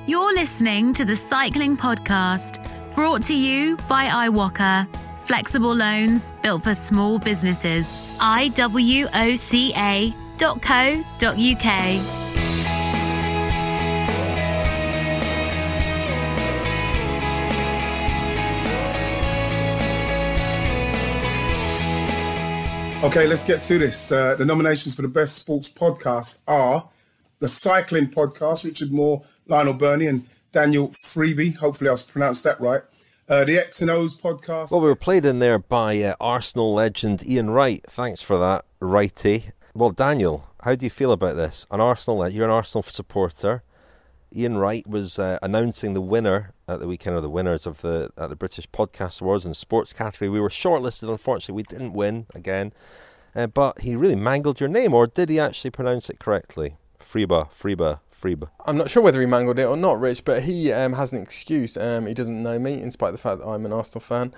You're listening to the Cycling Podcast, brought to you by iWalker. Flexible loans built for small businesses. iwoca.co.uk. Okay, let's get to this. The nominations for the Best Sports Podcast are the Cycling Podcast, Richard Moore, Lionel Birnie and Daniel Freeby. Hopefully I've pronounced that right. The X and O's Podcast. Well, we were played in there by Arsenal legend Ian Wright. Thanks for that, Righty. Well, Daniel, how do you feel about this? You're an Arsenal supporter. Ian Wright was announcing the winner at the weekend, or the winners of the British Podcast Awards in the sports category. We were shortlisted. Unfortunately, we didn't win again. But he really mangled your name, or did he actually pronounce it correctly? Freeba. I'm not sure whether he mangled it or not, Rich, but he has an excuse. He doesn't know me, in spite of the fact that I'm an Arsenal fan.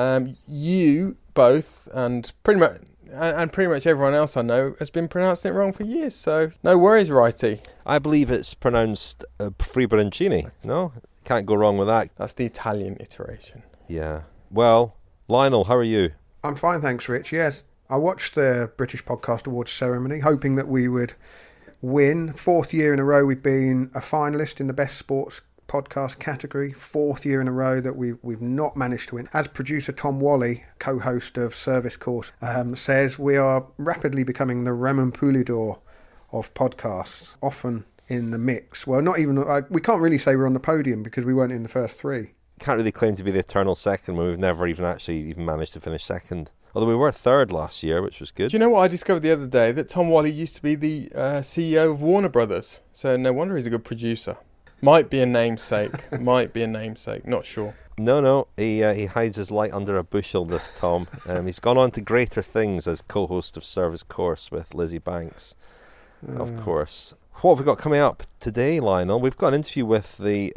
You both, and pretty much everyone else I know, has been pronouncing it wrong for years. So no worries, Righty. I believe it's pronounced Freeberancini. No, can't go wrong with that. That's the Italian iteration. Yeah. Well, Lionel, how are you? I'm fine, thanks, Rich. Yes, I watched the British Podcast Awards ceremony, hoping that we would win. 4th year in a row we've been a finalist in the Best Sports Podcast category. 4th year in a row that we've not managed to win. As producer Tom Wally, co-host of Service Course, says, we are rapidly becoming the Raymond Poulidor of podcasts, often in the mix. Well, not even, we can't really say we're on the podium because we weren't in the first 3. Can't really claim to be the eternal second when we've never even managed to finish second. Although we were 3rd last year, which was good. Do you know what I discovered the other day? That Tom Wally used to be the CEO of Warner Brothers. So no wonder he's a good producer. Might be a namesake. Not sure. No. He hides his light under a bushel, this Tom. He's gone on to greater things as co-host of Service Course with Lizzie Banks, of course. What have we got coming up today, Lionel? We've got an interview with the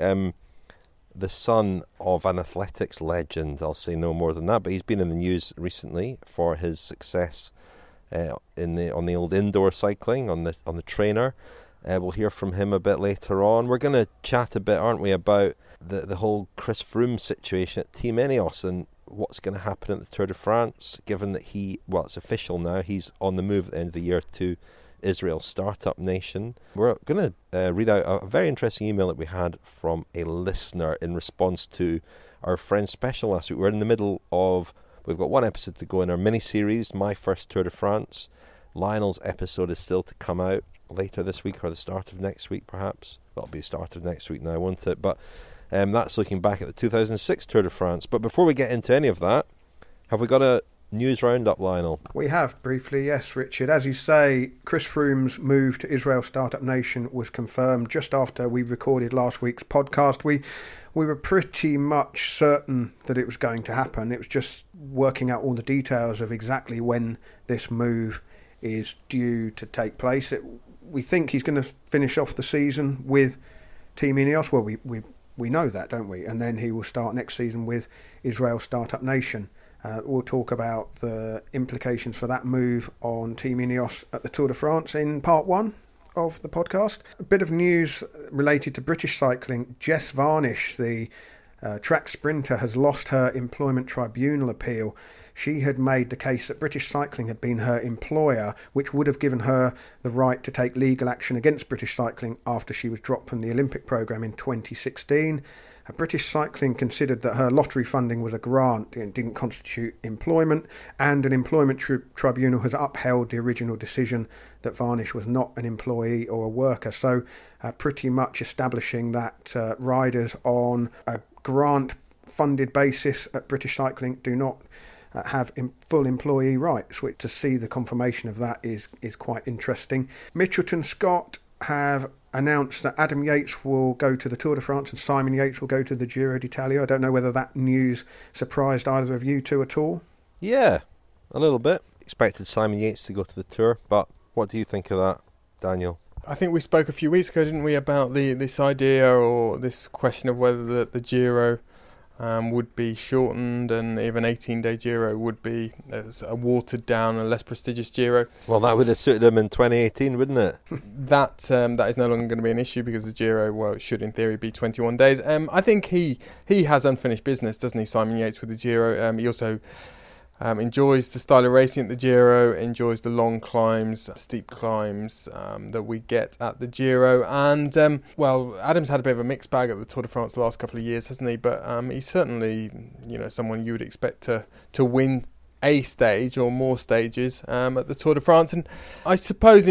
son of an athletics legend. I'll say no more than that, but he's been in the news recently for his success on the old indoor cycling, on the trainer. We'll hear from him a bit later on. We're going to chat a bit, aren't we, about the whole Chris Froome situation at Team Ineos and what's going to happen at the Tour de France, given that it's official now, he's on the move at the end of the year to Israel Startup Nation. We're going to read out a very interesting email that we had from a listener in response to our Friends Special last week. We're in the middle of, we've got one episode to go in our mini-series, My First Tour de France. Lionel's episode is still to come out later this week or the start of next week, perhaps. Well, it'll be the start of next week now, won't it? But that's looking back at the 2006 Tour de France. But before we get into any of that, have we got a news roundup, Lionel? We have, briefly, yes, Richard. As you say, Chris Froome's move to Israel Startup Nation was confirmed just after we recorded last week's podcast. We were pretty much certain that it was going to happen. It was just working out all the details of exactly when this move is due to take place. We think he's going to finish off the season with Team Ineos. Well, we know that, don't we? And then he will start next season with Israel Startup Nation. We'll talk about the implications for that move on Team Ineos at the Tour de France in part 1 of the podcast. A bit of news related to British cycling. Jess Varnish, the track sprinter, has lost her employment tribunal appeal. She had made the case that British Cycling had been her employer, which would have given her the right to take legal action against British Cycling after she was dropped from the Olympic programme in 2016. British Cycling considered that her lottery funding was a grant and didn't constitute employment, and an employment tribunal has upheld the original decision that Varnish was not an employee or a worker. So pretty much establishing that riders on a grant-funded basis at British Cycling do not have full employee rights, which to see the confirmation of that is quite interesting. Mitchelton Scott have announced that Adam Yates will go to the Tour de France and Simon Yates will go to the Giro d'Italia. I don't know whether that news surprised either of you two at all. Yeah, a little bit. Expected Simon Yates to go to the Tour, but what do you think of that, Daniel? I think we spoke a few weeks ago, didn't we, about this idea or this question of whether the Giro would be shortened, and even 18-day Giro would be a watered down and less prestigious Giro. Well, that would have suited him in 2018, wouldn't it? That is no longer going to be an issue because the Giro, well, it should in theory be 21 days. I think he has unfinished business, doesn't he, Simon Yates, with the Giro? He also enjoys the style of racing at the Giro, enjoys the long climbs, steep climbs that we get at the Giro. And, Adam's had a bit of a mixed bag at the Tour de France the last couple of years, hasn't he? But he's certainly, someone you would expect to win a stage or more stages at the Tour de France. And I suppose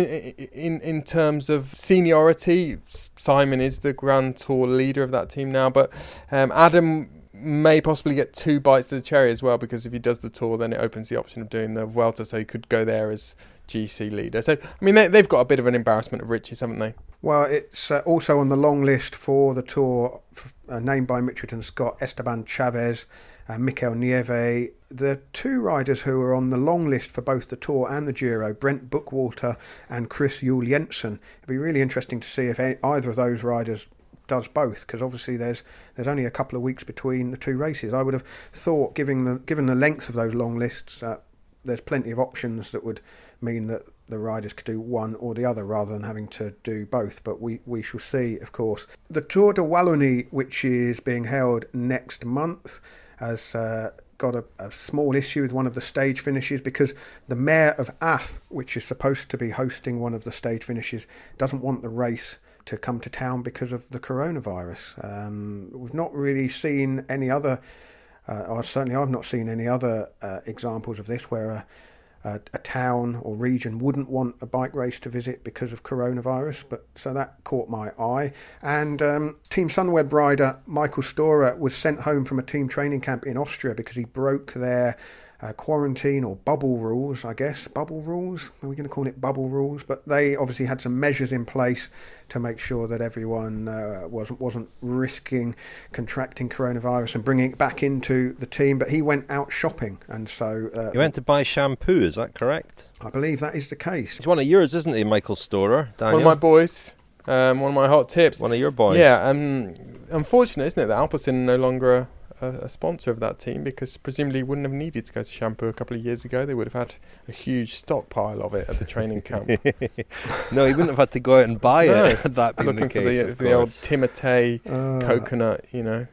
in terms of seniority, Simon is the Grand Tour leader of that team now. But Adam may possibly get 2 bites to the cherry as well, because if he does the Tour, then it opens the option of doing the Vuelta, so he could go there as GC leader. So, I mean, they've got a bit of an embarrassment of riches, haven't they? Well, it's also on the long list for the Tour, named by Mitchelton Scott, Esteban Chavez and Mikel Nieve. The 2 riders who are on the long list for both the Tour and the Giro, Brent Bookwalter and Chris Juul Jensen. It'd be really interesting to see if either of those riders does both, because obviously there's only a couple of weeks between the 2 races. I would have thought, given the length of those long lists, there's plenty of options that would mean that the riders could do one or the other rather than having to do both, but we shall see, of course. The Tour de Wallonie, which is being held next month, has got a small issue with one of the stage finishes, because the Mayor of Ath, which is supposed to be hosting one of the stage finishes, doesn't want the race to come to town because of the coronavirus. We've not really seen any other, or certainly I've not seen any other examples of this where a town or region wouldn't want a bike race to visit because of coronavirus. But so that caught my eye. And Team Sunweb rider Michael Storer was sent home from a team training camp in Austria because he broke their quarantine or bubble rules, I guess. Bubble rules? Are we going to call it bubble rules? But they obviously had some measures in place to make sure that everyone wasn't risking contracting coronavirus and bringing it back into the team. But he went out shopping, and so... he went to buy shampoo, is that correct? I believe that is the case. He's one of yours, isn't he, Michael Storer? Daniel? One of my boys. One of my hot tips. One of your boys. Yeah, unfortunate, isn't it, that Alpecin no longer a sponsor of that team, because presumably he wouldn't have needed to go to shampoo a couple of years ago. They would have had a huge stockpile of it at the training camp. No, he wouldn't have had to go out and buy it. Had that been looking the case, for the old Timotei coconut,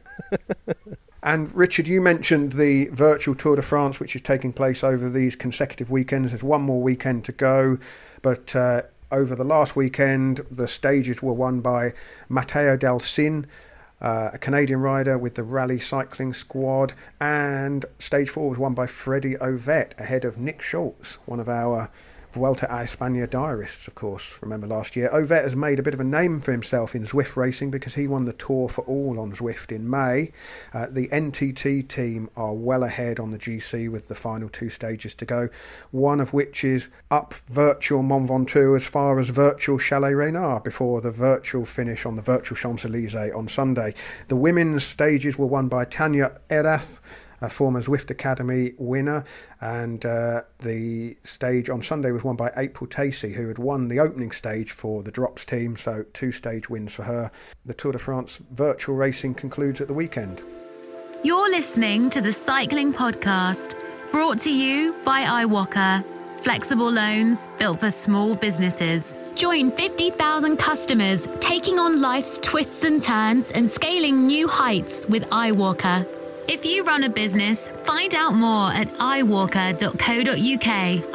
And Richard, you mentioned the virtual Tour de France, which is taking place over these consecutive weekends. There's one more weekend to go, but over the last weekend, the stages were won by Matteo Del Cin, a Canadian rider with the Rally Cycling Squad, and stage 4 was won by Freddie Ovett ahead of Nick Schultz, one of our Vuelta a España diarists, of course. Remember last year, Ovett has made a bit of a name for himself in Zwift racing because he won the Tour for All on Zwift in May. The NTT team are well ahead on the GC with the final 2 stages to go, one of which is up virtual Mont Ventoux as far as virtual Chalet Reynard before the virtual finish on the virtual Champs-Élysées on Sunday. The women's stages were won by Tanya Erath, a former Zwift Academy winner, and the stage on Sunday was won by April Tacey, who had won the opening stage for the Drops team, so 2 stage wins for her. The Tour de France virtual racing concludes at the weekend. You're listening to the Cycling Podcast, brought to you by iWalker. Flexible loans built for small businesses. Join 50,000 customers taking on life's twists and turns and scaling new heights with iWalker. If you run a business, find out more at iWalker.co.uk,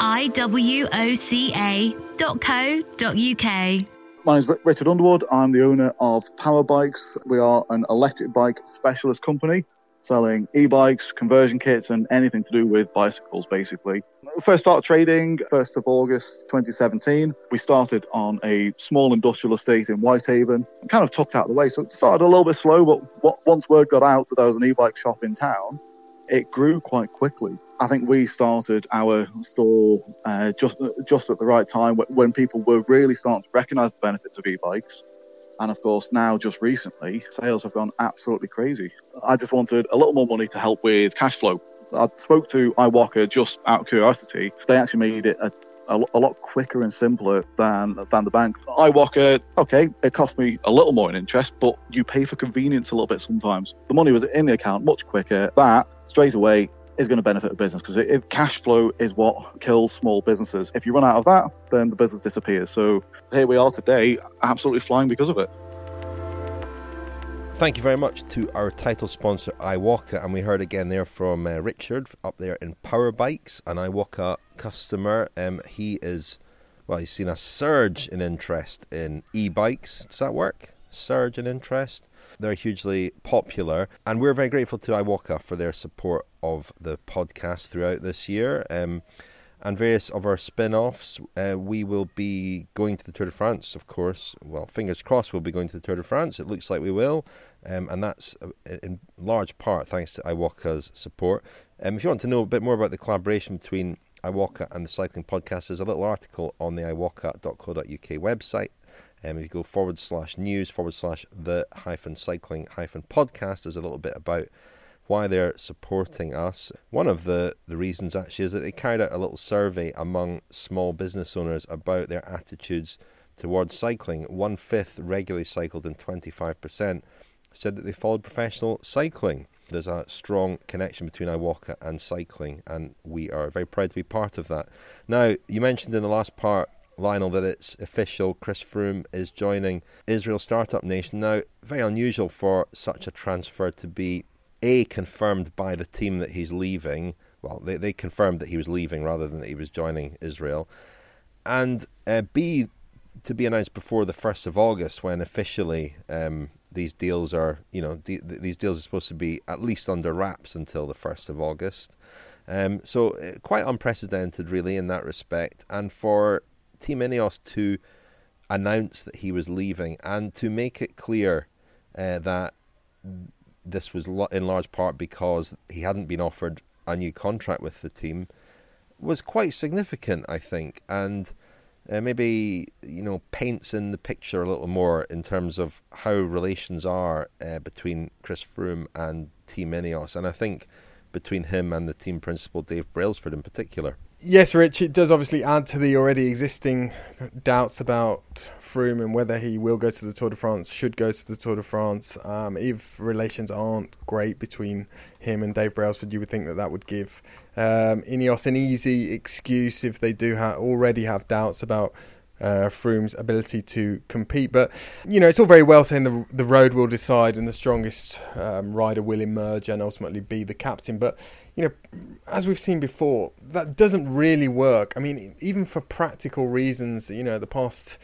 iwoca.co.uk. My name is Richard Underwood. I'm the owner of Power Bikes. We are an electric bike specialist company selling e-bikes, conversion kits, and anything to do with bicycles, basically. First started trading 1st of August 2017. We started on a small industrial estate in Whitehaven, kind of tucked out of the way. So it started a little bit slow, but once word got out that there was an e-bike shop in town, it grew quite quickly. I think we started our store just at the right time when people were really starting to recognise the benefits of e-bikes. And of course, now just recently, sales have gone absolutely crazy. I just wanted a little more money to help with cash flow. I spoke to iWalker just out of curiosity. They actually made it a a lot quicker and simpler than the bank. iWalker, okay, it cost me a little more in interest, but you pay for convenience a little bit sometimes. The money was in the account much quicker. That, straight away, is going to benefit a business, because if cash flow is what kills small businesses. If you run out of that, then the business disappears. So here we are today, absolutely flying because of it. Thank you very much to our title sponsor, iWalker, and we heard again there from Richard up there in Power Bikes, an iWalker customer. He's seen a surge in interest in e-bikes. Does that work? Surge in interest. They're hugely popular, and we're very grateful to iWalker for their support of the podcast throughout this year. And various of our spin-offs. We will be going to the Tour de France, of course. Well, fingers crossed we'll be going to the Tour de France. It looks like we will. And that's in large part thanks to iWalker's support. If you want to know a bit more about the collaboration between iWalker and the Cycling Podcast, there's a little article on the iWalker.co.uk website. If you go /news/the-cycling-podcast, there's a little bit about why they're supporting us. One of the reasons actually is that they carried out a little survey among small business owners about their attitudes towards cycling. 1/5 regularly cycled and 25% said that they followed professional cycling. There's a strong connection between iWalker and cycling, and we are very proud to be part of that. Now, you mentioned in the last part, Lionel, that it's official. Chris Froome is joining Israel Startup Nation. Now, very unusual for such a transfer to be confirmed by the team that he's leaving. Well, they confirmed that he was leaving rather than that he was joining Israel. And B, to be announced before the 1st of August, when officially these deals are, these deals are supposed to be at least under wraps until the 1st of August. So quite unprecedented, really, in that respect. And for Team Ineos to announce that he was leaving and to make it clear that this was in large part because he hadn't been offered a new contract with the team was quite significant, I think, and maybe paints in the picture a little more in terms of how relations are between Chris Froome and Team Ineos, and I think between him and the team principal Dave Brailsford in particular. Yes, Rich, it does obviously add to the already existing doubts about Froome and whether he will go to the Tour de France, should go to the Tour de France. If relations aren't great between him and Dave Brailsford, you would think that would give Ineos an easy excuse if they do already have doubts about Froome's ability to compete. But it's all very well saying the road will decide and the strongest rider will emerge and ultimately be the captain, but as we've seen before, that doesn't really work. I mean, even for practical reasons, the past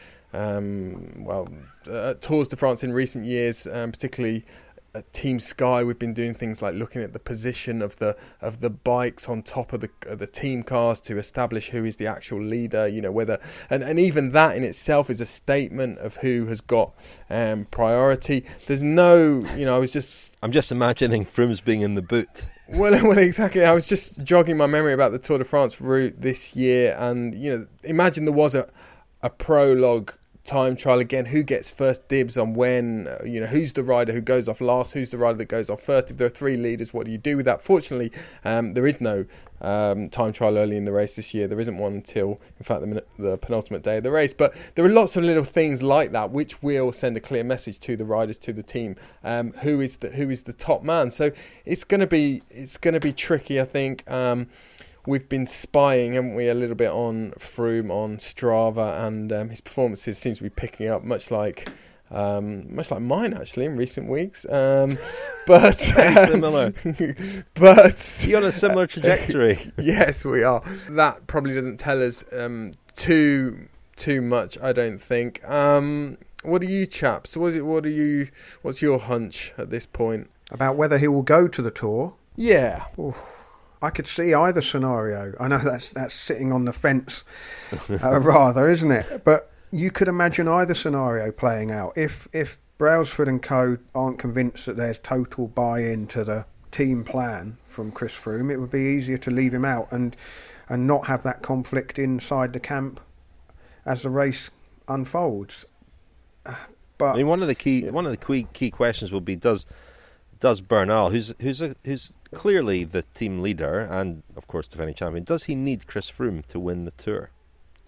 Tours de France in recent years, particularly at Team Sky, we've been doing things like looking at the position of the bikes on top of the team cars to establish who is the actual leader. Whether and even that in itself is a statement of who has got priority. There's no, I'm just imagining Froome's being in the boot. Well, exactly. I was just jogging my memory about the Tour de France route this year, and imagine there was a prologue time trial again. Who gets first dibs on when? Who's the rider who goes off last? Who's the rider that goes off first? If there are three leaders, what do you do with that? Fortunately, there is no time trial early in the race this year. There isn't one until, in fact, the penultimate day of the race. But there are lots of little things like that which will send a clear message to the riders, to the team, who is the top man. So it's going to be tricky, I think. We've been spying, haven't we, a little bit on Froome on Strava, and his performances seem to be picking up, much like mine actually in recent weeks. But similar. But you're on a similar trajectory. Yes, we are. That probably doesn't tell us too much, I don't think. What are you chaps? What's your hunch at this point about whether he will go to the Tour? Yeah. Oof. I could see either scenario. I know that's sitting on the fence, rather, isn't it? But you could imagine either scenario playing out. If Brailsford and co aren't convinced that there's total buy-in to the team plan from Chris Froome, it would be easier to leave him out and not have that conflict inside the camp as the race unfolds. But I mean, one of the key questions will be: Does Bernal, who's clearly the team leader and of course defending champion, does he need Chris Froome to win the Tour?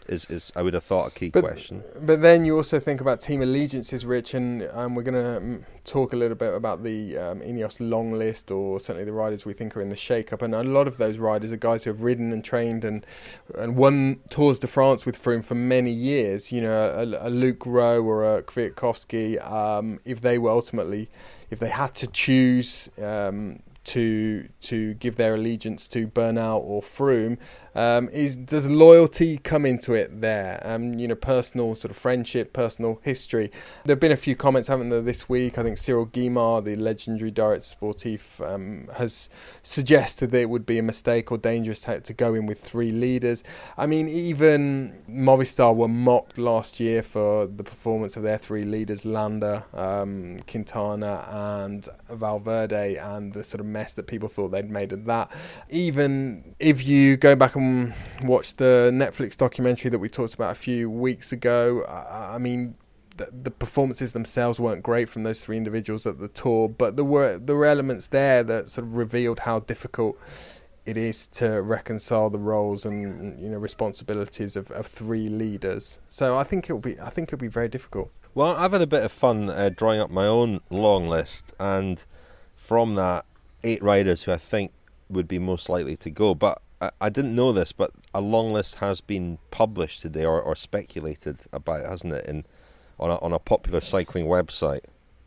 is I would have thought a key But- question. But then you also think about team allegiances, Rich, and we're going to talk a little bit about the Ineos long list, or certainly the riders we think are in the shake-up. And a lot of those riders are guys who have ridden and trained and won Tours de France with Froome for many years. You know, a Luke Rowe or a Kwiatkowski, if they had to choose to give their allegiance to Bernal or Froome, does loyalty come into it there? Personal sort of friendship, personal history. There have been a few comments, haven't there, this week? I think Cyril Guimard, the legendary Directeur Sportif, has suggested that it would be a mistake or dangerous to go in with 3 leaders. I mean, even Movistar were mocked last year for the performance of their 3 leaders, Landa, Quintana and Valverde, and the sort of mess that people thought they'd made of that. Even if you go back and watch the Netflix documentary that we talked about a few weeks ago, I mean, the performances themselves weren't great from those 3 individuals at the Tour, but there were elements there that sort of revealed how difficult it is to reconcile the roles and responsibilities of 3 leaders. So I think it'll be very difficult. Well, I've had a bit of fun drawing up my own long list, and from that, 8 riders who I think would be most likely to go. But I didn't know this, but a long list has been published today, or speculated about, hasn't it, on a popular cycling website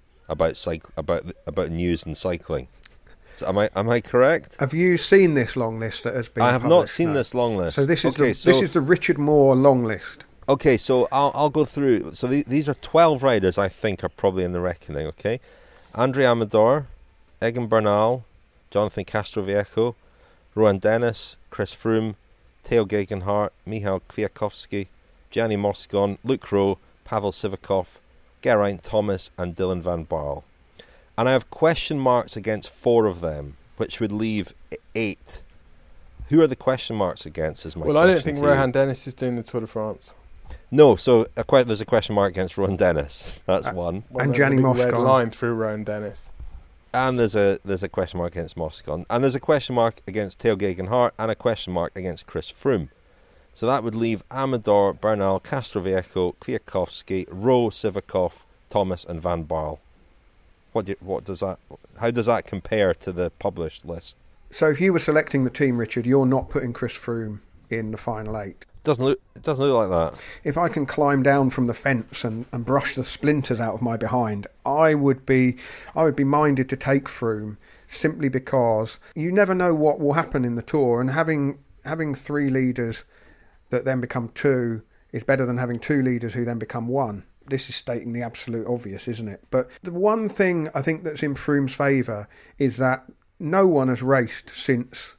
about news and cycling. So am I correct? Have you seen this long list that has been I have published? not seen this long list. So this is this is the Richard Moore long list. Okay, so I'll go through. So these are 12 riders I think are probably in the reckoning. Okay, Andre Amador, Egan Bernal, Jonathan Castroviejo, Rohan Dennis, Chris Froome, Theo Gegenhardt, Michał Kwiatkowski, Gianni Moscon, Luke Rowe, Pavel Sivakov, Geraint Thomas and Dylan van Baarle. And I have question marks against 4 of them, which would leave 8. Who are the question marks against is my question. Well, I don't think Rohan Dennis is doing the Tour de France. No, so there's a question mark against Rohan Dennis. That's one. Well, and there's Gianni a big red Moscon. line through Rohan Dennis. And there's a question mark against Moscon. And there's a question mark against Theo Gegenhardt and a question mark against Chris Froome. So that would leave Amador, Bernal, Castroviejo, Kwiatkowski, Rowe, Sivakov, Thomas and Van Baarle. How does that compare to the published list? So if you were selecting the team, Richard, you're not putting Chris Froome in the final 8. It doesn't look like that. If I can climb down from the fence and brush the splinters out of my behind, I would be minded to take Froome, simply because you never know what will happen in the Tour, and having 3 leaders that then become 2 is better than having 2 leaders who then become 1. This is stating the absolute obvious, isn't it? But the one thing I think that's in Froome's favour is that no one has raced since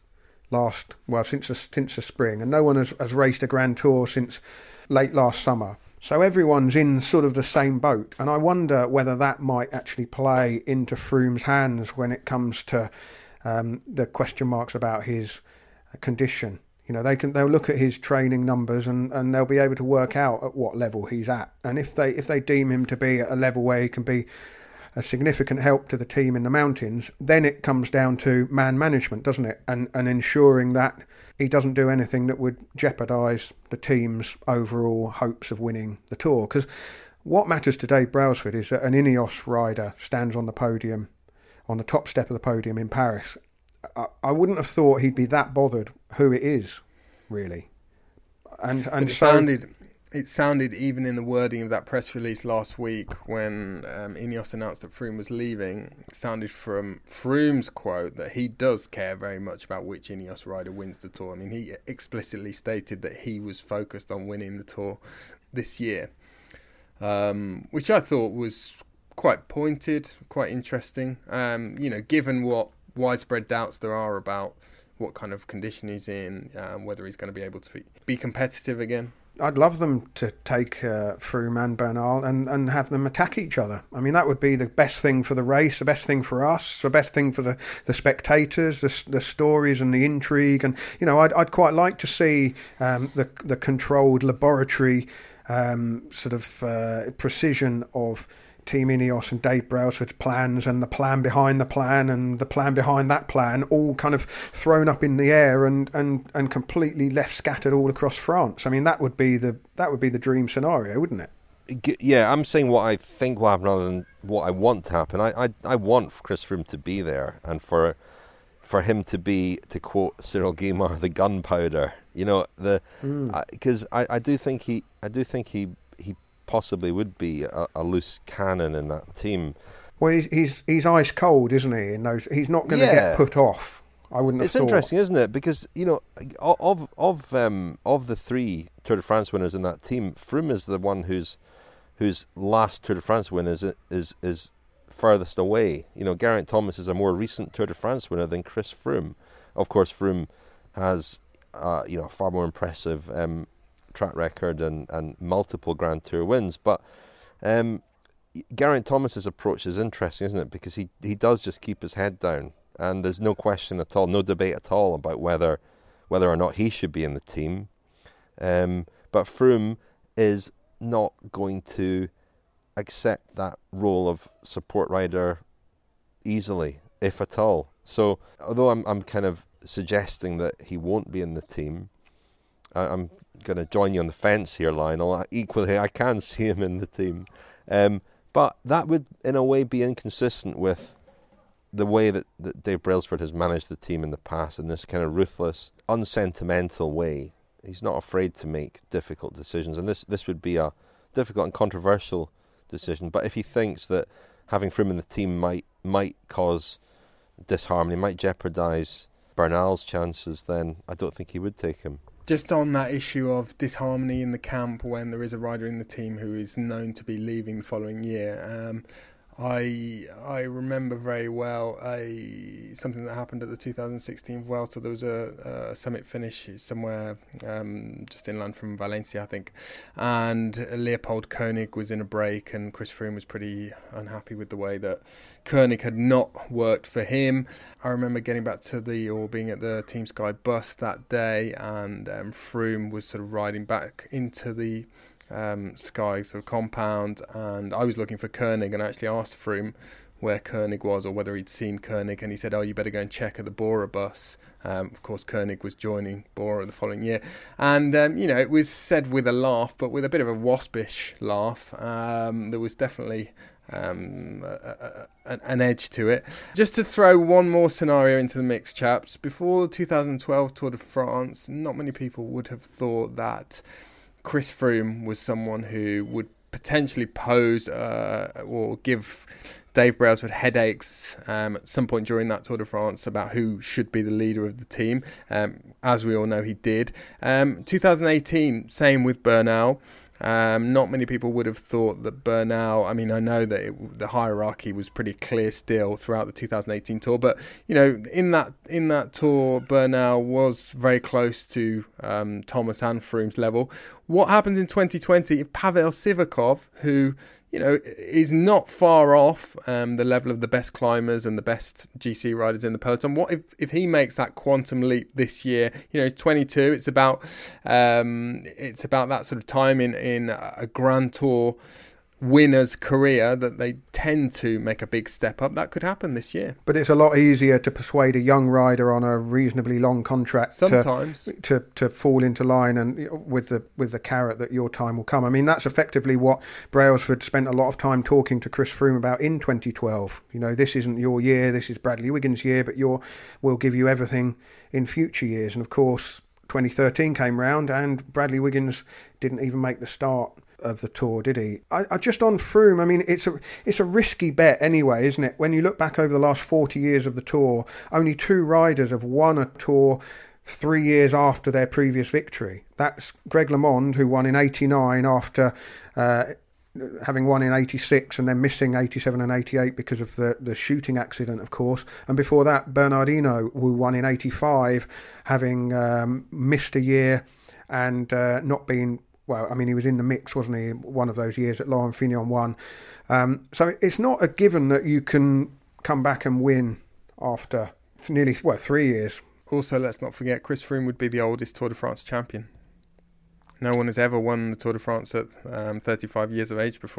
the spring, and no one has raced a Grand Tour since late last summer. So everyone's in sort of the same boat, and I wonder whether that might actually play into Froome's hands when it comes to the question marks about his condition. You know, they'll look at his training numbers and they'll be able to work out at what level he's at. And if they deem him to be at a level where he can be a significant help to the team in the mountains, then it comes down to man management, doesn't it? And ensuring that he doesn't do anything that would jeopardise the team's overall hopes of winning the Tour. Because what matters to Dave Brailsford is that an Ineos rider stands on the podium, on the top step of the podium in Paris. I wouldn't have thought he'd be that bothered who it is, really. And it sounded even in the wording of that press release last week when Ineos announced that Froome was leaving, it sounded from Froome's quote that he does care very much about which Ineos rider wins the Tour. I mean, he explicitly stated that he was focused on winning the Tour this year, which I thought was quite pointed, quite interesting. Given what widespread doubts there are about what kind of condition he's in, whether he's going to be able to be competitive again. I'd love them to take Froome and Bernal and have them attack each other. I mean, that would be the best thing for the race, the best thing for us, the best thing for the spectators, the stories and the intrigue. And, I'd quite like to see the controlled laboratory precision of Team Ineos and Dave Brailsford's plans and the plan behind the plan and the plan behind that plan all kind of thrown up in the air and completely left scattered all across France. I mean, that would be the dream scenario, wouldn't it? Yeah, I'm saying what I think will happen rather than what I want to happen. I want Chris Froome to be there and for him to be, to quote Cyril Guimard, the gunpowder. You know, because I do think he possibly would be a loose cannon in that team. Well, he's ice cold, isn't he? In those, he's not going to get put off. I wouldn't have thought. It's interesting, isn't it? Because, you know, of the 3 Tour de France winners in that team, Froome is the one whose last Tour de France win is furthest away. You know, Geraint Thomas is a more recent Tour de France winner than Chris Froome. Of course, Froome has a far more impressive track record and multiple Grand Tour wins. But Geraint Thomas's approach is interesting, isn't it? Because he does just keep his head down, and there's no question at all, no debate at all about whether or not he should be in the team. But Froome is not going to accept that role of support rider easily, if at all. So although I'm kind of suggesting that he won't be in the team, I'm going to join you on the fence here, Lionel. Equally, I can see him in the team. But that would, in a way, be inconsistent with the way that Dave Brailsford has managed the team in the past, in this kind of ruthless, unsentimental way. He's not afraid to make difficult decisions, and this would be a difficult and controversial decision. But if he thinks that having Froome in the team might cause disharmony, might jeopardise Bernal's chances, then I don't think he would take him. Just on that issue of disharmony in the camp when there is a rider in the team who is known to be leaving the following year, I remember very well something that happened at the 2016 Vuelta. There was a summit finish somewhere just inland from Valencia, I think, and Leopold Koenig was in a break, and Chris Froome was pretty unhappy with the way that Koenig had not worked for him. I remember getting back to being at the Team Sky bus that day, and Froome was sort of riding back into the Sky sort of compound, and I was looking for Koenig and actually asked Froome where Koenig was or whether he'd seen Koenig, and he said, you better go and check at the Bora bus. Of course, Koenig was joining Bora the following year, and it was said with a laugh, but with a bit of a waspish laugh. There was definitely an edge to it. Just to throw one more scenario into the mix, chaps, before the 2012 Tour de France, not many people would have thought that Chris Froome was someone who would potentially pose or give Dave Brailsford headaches at some point during that Tour de France about who should be the leader of the team. As we all know, he did. 2018, same with Bernal. Not many people would have thought that Bernal, I mean, I know that the hierarchy was pretty clear still throughout the 2018 Tour, but, in that Tour, Bernal was very close to Thomas and Froome's level. What happens in 2020 if Pavel Sivakov, who is not far off the level of the best climbers and the best GC riders in the peloton? What if he makes that quantum leap this year? He's 22. It's about that sort of time in a Grand Tour winner's career that they tend to make a big step up. That could happen this year. But it's a lot easier to persuade a young rider on a reasonably long contract sometimes to fall into line and with the carrot that your time will come. I mean, that's effectively what Brailsford spent a lot of time talking to Chris Froome about in 2012. This isn't your year, this is Bradley Wiggins' year, but we'll give you everything in future years. And of course, 2013 came round and Bradley Wiggins didn't even make the start of the Tour, did he? I just on Froome, I mean, it's a risky bet anyway, isn't it? When you look back over the last 40 years of the Tour, only 2 riders have won a Tour 3 years after their previous victory. That's Greg LeMond, who won in 89 after having won in 86 and then missing 87 and 88 because of the shooting accident, of course. And before that, Bernardino, who won in 85, having missed a year and not been... Well, I mean, he was in the mix, wasn't he, one of those years that Laurent Fignon won. So it's not a given that you can come back and win after nearly 3 years. Also, let's not forget, Chris Froome would be the oldest Tour de France champion. No one has ever won the Tour de France at 35 years of age before.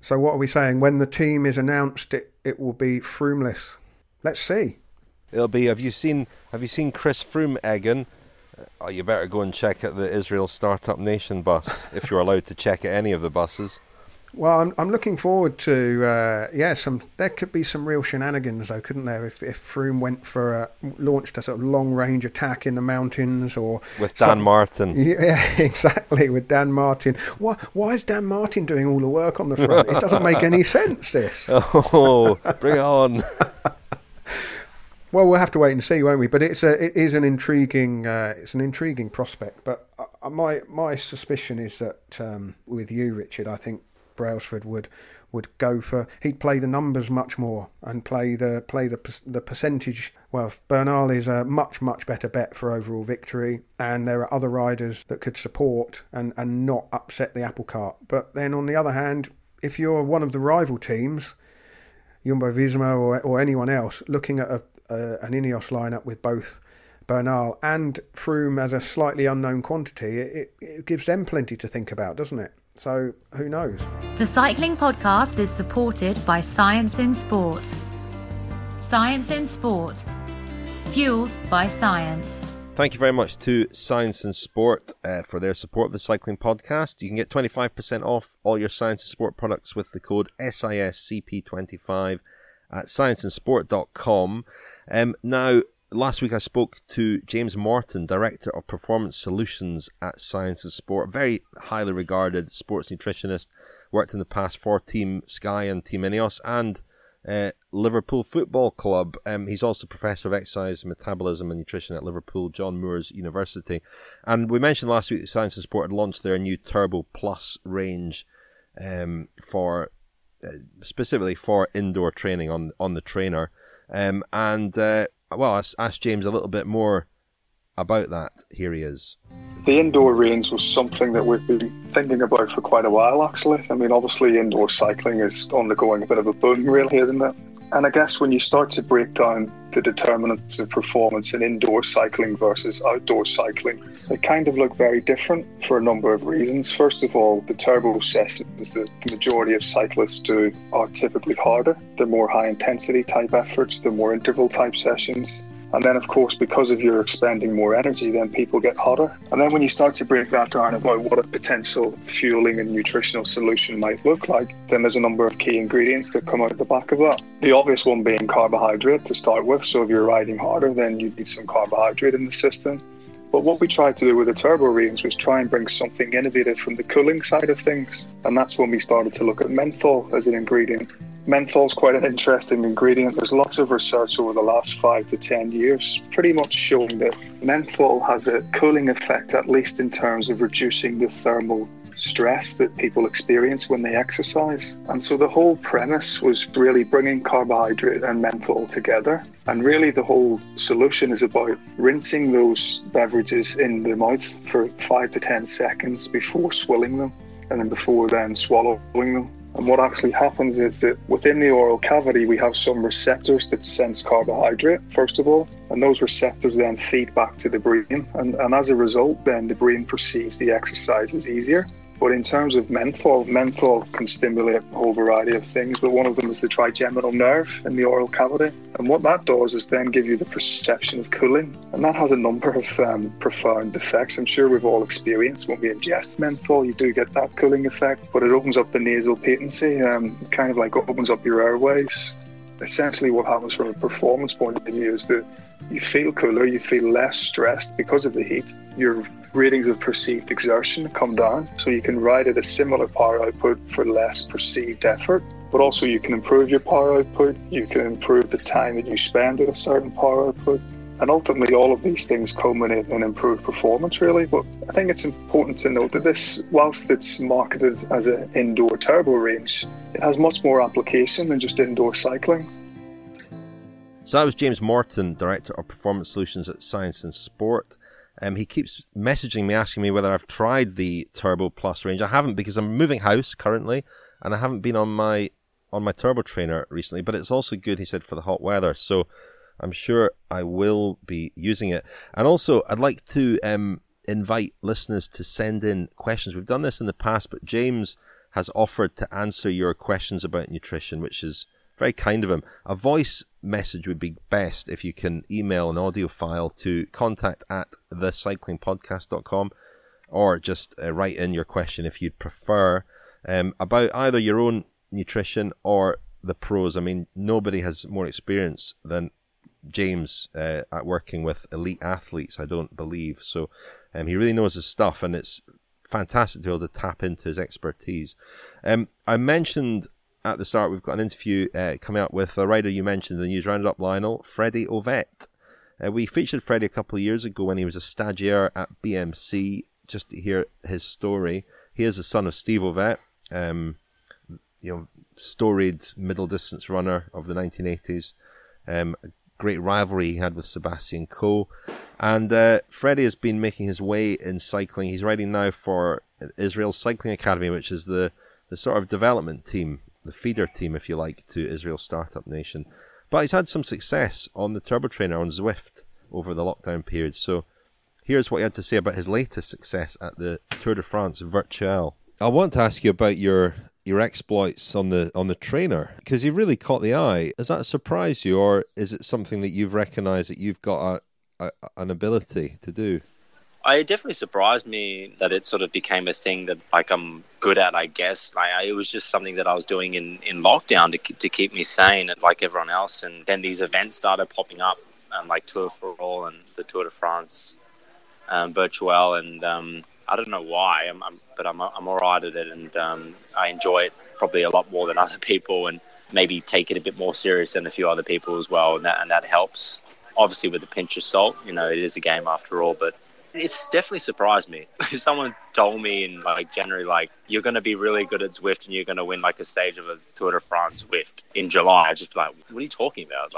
So what are we saying? When the team is announced, it will be Froomeless. Let's see. It'll be. Have you seen Chris Froome, Egan? Oh, you better go and check out the Israel Startup Nation bus if you're allowed to check out any of the buses. Well, I'm looking forward to there could be some real shenanigans though, couldn't there? If Froome went for launched a sort of long range attack in the mountains or with Dan Martin. Yeah, exactly, with Dan Martin. Why is Dan Martin doing all the work on the front? It doesn't make any sense. This. Oh, bring it on. Well, we'll have to wait and see, won't we? But it is an intriguing prospect. But my suspicion is that with you, Richard, I think Brailsford would go for, he'd play the numbers much more and play the percentage. Well, Bernal is a much better bet for overall victory, and there are other riders that could support and not upset the apple cart. But then on the other hand, if you're one of the rival teams, Jumbo-Visma or anyone else, looking at an Ineos lineup with both Bernal and Froome as a slightly unknown quantity, it gives them plenty to think about, doesn't it? So, who knows? The Cycling Podcast is supported by Science in Sport. Science in Sport. Fueled by science. Thank you very much to Science in Sport for their support of the Cycling Podcast. You can get 25% off all your Science in Sport products with the code SISCP25 at scienceinsport.com. Now, last week I spoke to James Morton, Director of Performance Solutions at Science in Sport, a very highly regarded sports nutritionist, worked in the past for Team Sky and Team Ineos and Liverpool Football Club. He's also Professor of Exercise, Metabolism and Nutrition at Liverpool John Moores University. And we mentioned last week that Science in Sport had launched their new Turbo Plus range for specifically for indoor training on the trainer. Well, I asked James a little bit more about that. Here he is. The indoor range was something that we've been thinking about for quite a while, actually. I mean, obviously indoor cycling is undergoing a bit of a boom, really, isn't it? And I guess when you start to break down the determinants of performance in indoor cycling versus outdoor cycling, they kind of look very different for a number of reasons. First of all, the turbo sessions that the majority of cyclists do are typically harder. They're more high-intensity type efforts, they're more interval type sessions. And then, of course, because of you're expending more energy, then people get hotter. And then when you start to break that down about what a potential fueling and nutritional solution might look like, then there's a number of key ingredients that come out the back of that. The obvious one being carbohydrate to start with. So if you're riding harder, then you need some carbohydrate in the system. But what we tried to do with the turbo range was try and bring something innovative from the cooling side of things. And that's when we started to look at menthol as an ingredient. Menthol is quite an interesting ingredient. There's lots of research over the last 5 to 10 years pretty much showing that menthol has a cooling effect, at least in terms of reducing the thermal stress that people experience when they exercise. And so the whole premise was really bringing carbohydrate and menthol together. And really the whole solution is about rinsing those beverages in the mouth for 5 to 10 seconds before swilling them and then before then swallowing them. And what actually happens is that within the oral cavity, we have some receptors that sense carbohydrate, first of all, and those receptors then feed back to the brain. And as a result, then the brain perceives the exercise as easier. But in terms of menthol can stimulate a whole variety of things, but one of them is the trigeminal nerve in the oral cavity. And what that does is then give you the perception of cooling. And that has a number of profound effects. I'm sure we've all experienced when we ingest menthol, you do get that cooling effect, but it opens up the nasal patency, kind of like opens up your airways. Essentially what happens from a performance point of view is that you feel cooler, you feel less stressed because of the heat. Your ratings of perceived exertion come down, so you can ride at a similar power output for less perceived effort. But also you can improve your power output, you can improve the time that you spend at a certain power output. And ultimately all of these things culminate in improved performance, really. But I think it's important to note that this, whilst it's marketed as an indoor turbo range, it has much more application than just indoor cycling. So that was James Morton, Director of Performance Solutions at Science in Sport. He keeps messaging me, asking me whether I've tried the Turbo Plus range. I haven't, because I'm moving house currently, and I haven't been on my turbo trainer recently. But it's also good, he said, for the hot weather. So I'm sure I will be using it. And also, I'd like to invite listeners to send in questions. We've done this in the past, but James has offered to answer your questions about nutrition, which is very kind of him. A voice message would be best if you can email an audio file to contact@thecyclingpodcast.com, or just write in your question if you'd prefer, about either your own nutrition or the pros. I mean, nobody has more experience than James at working with elite athletes, I don't believe. So he really knows his stuff, and it's fantastic to be able to tap into his expertise. I mentioned at the start we've got an interview coming up with a writer you mentioned in the News Roundup, Lionel, Freddie Ovett. We featured Freddie a couple of years ago when he was a stagiaire at BMC, just to hear his story. He is the son of Steve Ovett, storied middle distance runner of the 1980s. A great rivalry he had with Sebastian Coe. And Freddie has been making his way in cycling. He's riding now for Israel Cycling Academy, which is the sort of development team, the feeder team, if you like, to Israel Startup Nation. But he's had some success on the Turbo Trainer on Zwift over the lockdown period. So here's what he had to say about his latest success at the Tour de France Virtuelle. I want to ask you about your exploits on the trainer, because you really caught the eye. Does that surprise you, or is it something that you've recognised that you've got an ability to do? It definitely surprised me that it sort of became a thing that I'm good at, I guess. It was just something that I was doing in lockdown to keep me sane, like everyone else. And then these events started popping up, like Tour for All and the Tour de France Virtuelle, and I don't know why, but I'm all right at it, and I enjoy it probably a lot more than other people, and maybe take it a bit more serious than a few other people as well, and that helps. Obviously, with a pinch of salt, it is a game after all, but it's definitely surprised me. If someone told me in January, you're going to be really good at Zwift and you're going to win a stage of a Tour de France Zwift in July, I'd just be like, what are you talking about?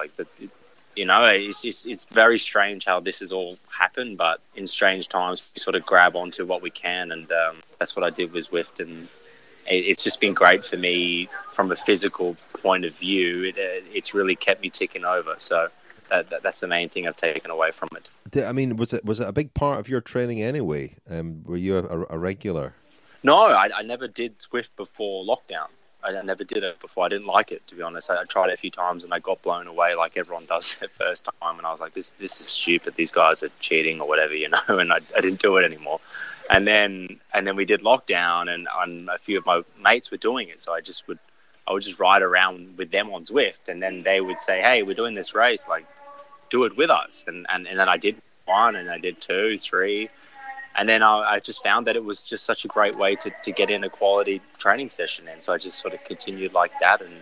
It's very strange how this has all happened, but in strange times we sort of grab onto what we can, and that's what I did with Zwift, and it's just been great for me from a physical point of view. It's really kept me ticking over, so that's the main thing I've taken away from it. I mean, was it a big part of your training anyway? Were you a regular? No, I never did Zwift before lockdown. I never did it before. I didn't like it, to be honest. I tried it a few times and I got blown away like everyone does the first time. And I was like, this is stupid. These guys are cheating or whatever, and I didn't do it anymore. And then we did lockdown, and a few of my mates were doing it. So I would just ride around with them on Zwift, and then they would say, hey, we're doing this race, do it with us. And then I did one, and I did 2, 3. And then I just found that it was just such a great way to get in a quality training session in. So I just sort of continued like that, and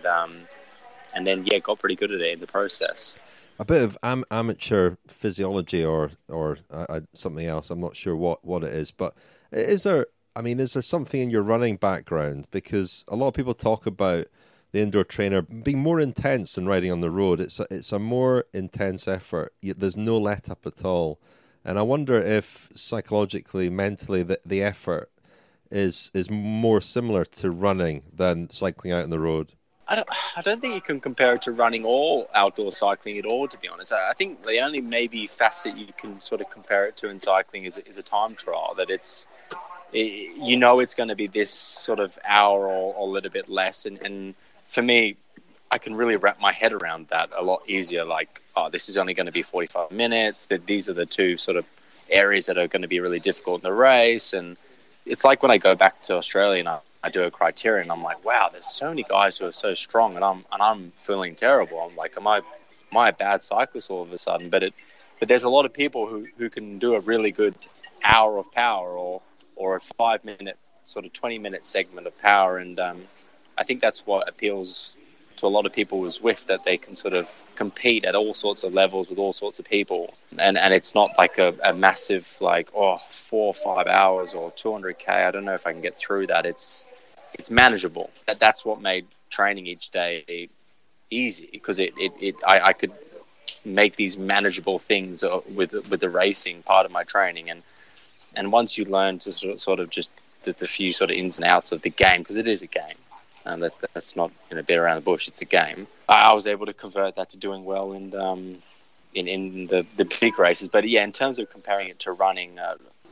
then got pretty good at it in the process. A bit of amateur physiology or something else. I'm not sure what it is, but is there something in your running background? Because a lot of people talk about the indoor trainer being more intense than riding on the road. It's a more intense effort. There's no let up at all. And I wonder if psychologically, mentally, the effort is more similar to running than cycling out on the road. I don't think you can compare it to running or outdoor cycling at all, to be honest. I think the only maybe facet you can sort of compare it to in cycling is a time trial, that it's going to be this sort of hour or a little bit less. And for me, I can really wrap my head around that a lot easier. This is only going to be 45 minutes. That these are the two sort of areas that are going to be really difficult in the race. And it's like when I go back to Australia and I do a criterion, I'm like, wow, there's so many guys who are so strong, and I'm feeling terrible. I'm like, am I a bad cyclist all of a sudden? But there's a lot of people who can do a really good hour of power or a 5-minute sort of 20-minute segment of power, and I think that's what appeals to a lot of people with Zwift, that they can sort of compete at all sorts of levels with all sorts of people, and it's not like a massive 4 or 5 hours or 200k. I don't know if I can get through that. It's manageable. That's what made training each day easy, because I could make these manageable things with the racing part of my training, and once you learn to sort of just the few sort of ins and outs of the game, because it is a game. And that's not beat around the bush. It's a game. I was able to convert that to doing well in the big races. But yeah, in terms of comparing it to running,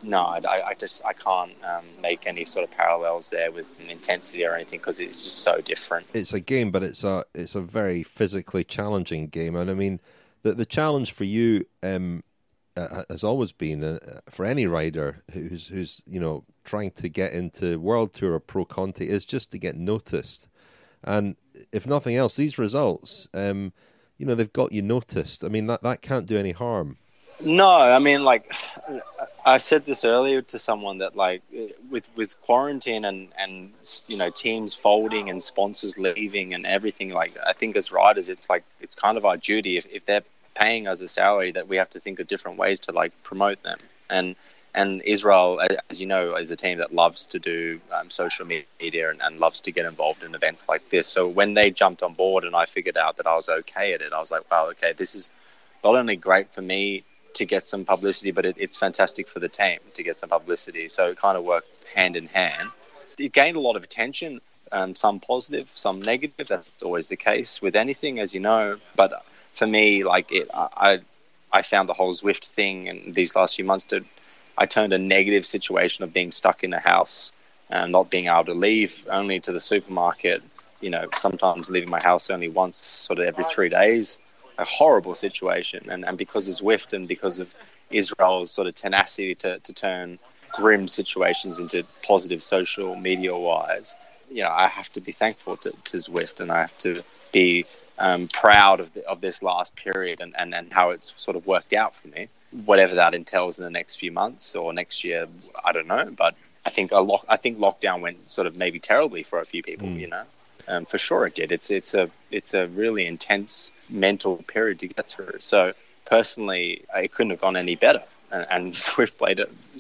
no, I can't make any sort of parallels there with intensity or anything, because it's just so different. It's a game, but it's a very physically challenging game, and I mean the challenge for you has always been for any rider who's trying to get into World Tour or Pro Conti is just to get noticed, and if nothing else, these results, they've got you noticed. I mean that can't do any harm. No, I mean, like I said this earlier to someone, that like with quarantine and teams folding and sponsors leaving and everything, like I think as riders it's kind of our duty, if they're paying us a salary, that we have to think of different ways to like promote them. And Israel, as you know, is a team that loves to do social media and loves to get involved in events like this. So when they jumped on board and I figured out that I was okay at it, I was like, wow, okay, this is not only great for me to get some publicity, but it's fantastic for the team to get some publicity. So it kind of worked hand in hand. It gained a lot of attention, some positive, some negative. That's always the case with anything, as you know. But for me, like I found the whole Zwift thing in these last few months I turned a negative situation of being stuck in a house and not being able to leave, only to the supermarket, sometimes leaving my house only once sort of every 3 days. A horrible situation, and because of Zwift and because of Israel's sort of tenacity to turn grim situations into positive social media wise, I have to be thankful to Zwift, and I have to be proud of this last period and how it's sort of worked out for me. Whatever that entails in the next few months or next year, I don't know, but I think lockdown went sort of maybe terribly for a few people, for sure it did. It's a really intense mental period to get through. So personally, it couldn't have gone any better. And Zwift played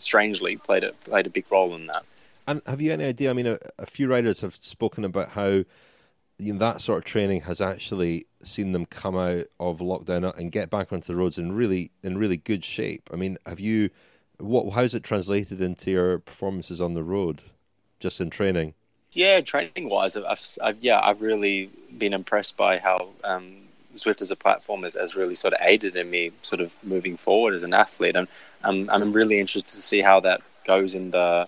a big role in that. And have you any idea? I mean, a few riders have spoken about how that sort of training has actually seen them come out of lockdown and get back onto the roads in really good shape. I mean, how's it translated into your performances on the road, just in training? Yeah, training wise, I've really been impressed by how Zwift as a platform has really sort of aided in me sort of moving forward as an athlete, and I'm really interested to see how that goes in the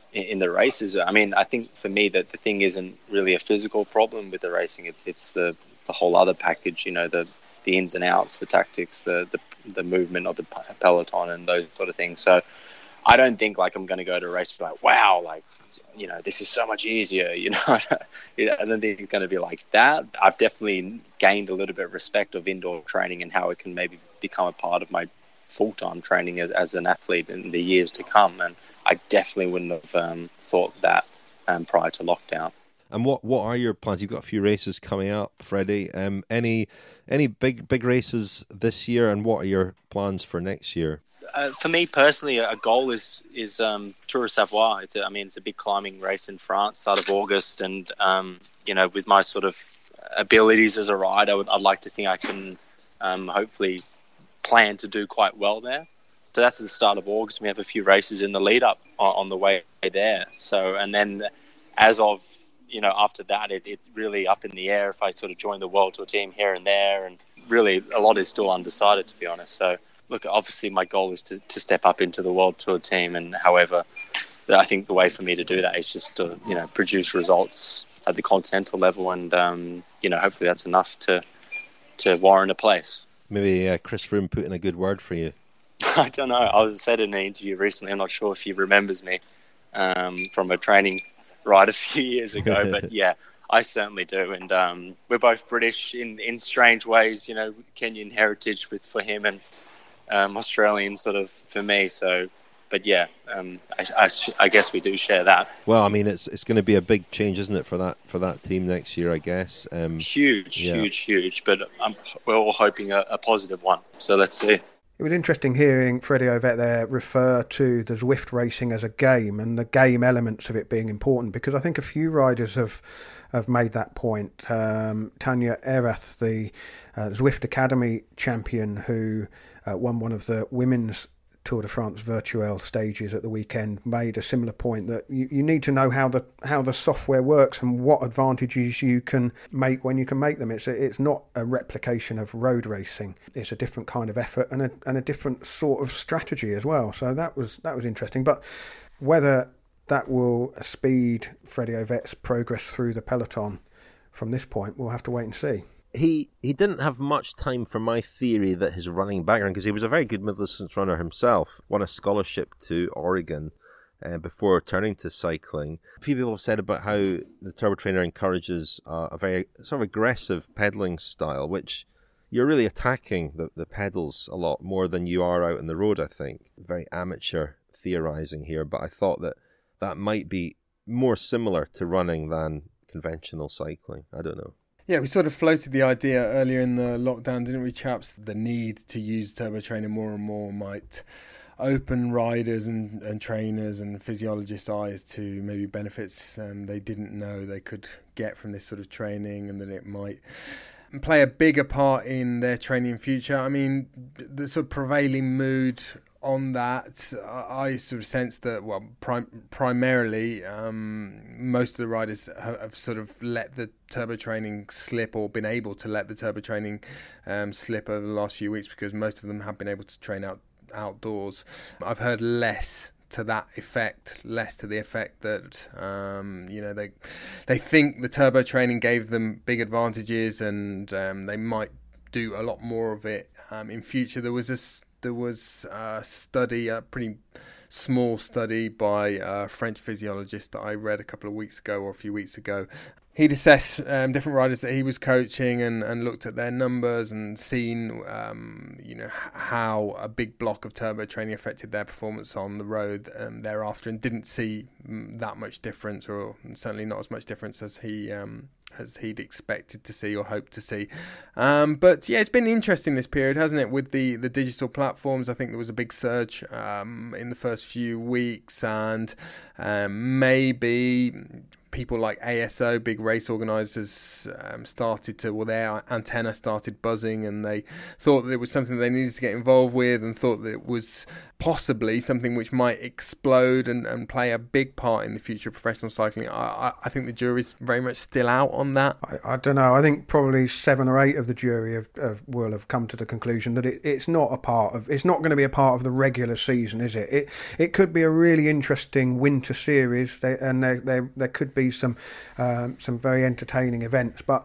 races. I mean, I think for me that the thing isn't really a physical problem with the racing. It's the whole other package. The ins and outs, the tactics, the movement of the peloton, and those sort of things. So I don't think like I'm going to go to a race and be like, wow, like, this is so much easier, I don't think it's going to be like that. I've definitely gained a little bit of respect of indoor training and how it can maybe become a part of my full-time training as an athlete in the years to come. And I definitely wouldn't have thought that prior to lockdown. And what are your plans? You've got a few races coming up, Freddie. Any big races this year, and what are your plans for next year? For me personally, a goal is Tour of Savoie. It's a big climbing race in France, start of August, and with my sort of abilities as a rider, I'd like to think I can hopefully plan to do quite well there. So that's at the start of August. We have a few races in the lead up on the way there. So, and then as of after that, it's really up in the air if I sort of join the World Tour team here and there, and really a lot is still undecided, to be honest. So. Look, obviously my goal is to step up into the World Tour team, and however, I think the way for me to do that is just to, produce results at the continental level, and, hopefully that's enough to warrant a place. Maybe Chris Froome put in a good word for you. I don't know. I said in an interview recently, I'm not sure if he remembers me from a training ride a few years ago, but yeah, I certainly do. And we're both British in strange ways, Kenyan heritage for him, and Australian sort of for me. So, but yeah, I guess we do share that. Well, I mean, it's going to be a big change, isn't it, for that team next year? I guess huge. But we're all hoping a positive one. So let's see. It was interesting hearing Freddie Ovett there refer to the Zwift racing as a game, and the game elements of it being important, because I think a few riders have made that point. Tanya Erath, the Zwift Academy champion, who won one of the women's Tour de France virtual stages at the weekend made a similar point, that you need to know how the software works and what advantages you can make when you can make them. It's not a replication of road racing. It's a different kind of effort and a different sort of strategy as well. So that was interesting. But whether that will speed Freddie Ovet's progress through the peloton from this point, we'll have to wait and see. He didn't have much time for my theory that his running background, because he was a very good middle-distance runner himself, won a scholarship to Oregon before turning to cycling. A few people have said about how the Turbo Trainer encourages a very sort of aggressive pedalling style, which you're really attacking the pedals a lot more than you are out on the road, I think. Very amateur theorising here, but I thought that might be more similar to running than conventional cycling. I don't know. Yeah, we sort of floated the idea earlier in the lockdown, didn't we, chaps? The need to use Turbo Trainer more and more might open riders and trainers and physiologists' eyes to maybe benefits they didn't know they could get from this sort of training, and that it might play a bigger part in their training in future. I mean, the sort of prevailing mood on that, I sort of sense that, well, primarily most of the riders have sort of let the turbo training slip, or been able to let the turbo training slip over the last few weeks, because most of them have been able to train outdoors. I've heard less to that effect, less to the effect that they think the turbo training gave them big advantages, and they might do a lot more of it in future. There was a study, a pretty small study by a French physiologist that I read a couple of weeks ago or a few weeks ago. He'd assessed different riders that he was coaching and looked at their numbers and seen, how a big block of turbo training affected their performance on the road thereafter, and didn't see that much difference, or certainly not as much difference as he'd expected to see or hoped to see. But yeah, it's been interesting this period, hasn't it, with the digital platforms. I think there was a big surge in the first few weeks, and maybe people like ASO, big race organisers, their antenna started buzzing, and they thought that it was something they needed to get involved with, and thought that it was possibly something which might explode and play a big part in the future of professional cycling. I think the jury's very much still out on that. I don't know. I think probably 7 or 8 of the jury will have come to the conclusion that it's not going to be a part of the regular season, is it? It could be a really interesting winter series, and there could be some very entertaining events, but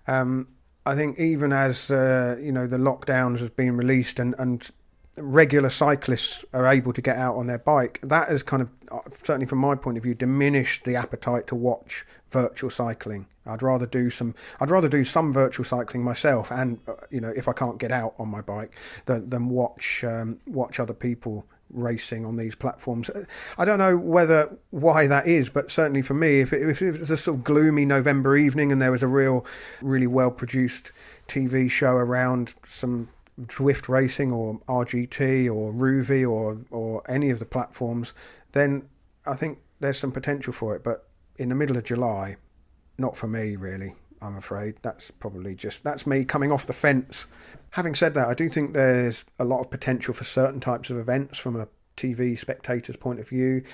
I think even as the lockdowns has been released and regular cyclists are able to get out on their bike, that has kind of, certainly from my point of view, diminished the appetite to watch virtual cycling. I'd rather do some virtual cycling myself, and if I can't get out on my bike, than watch other people racing on these platforms. I don't know why that is, but certainly for me, if it was a sort of gloomy November evening and there was a really well produced TV show around some Zwift racing or RGT or Rouvy or any of the platforms, then I think there's some potential for it. But in the middle of July, not for me really, I'm afraid. That's me coming off the fence. Having said that, I do think there's a lot of potential for certain types of events from a TV spectator's point of view.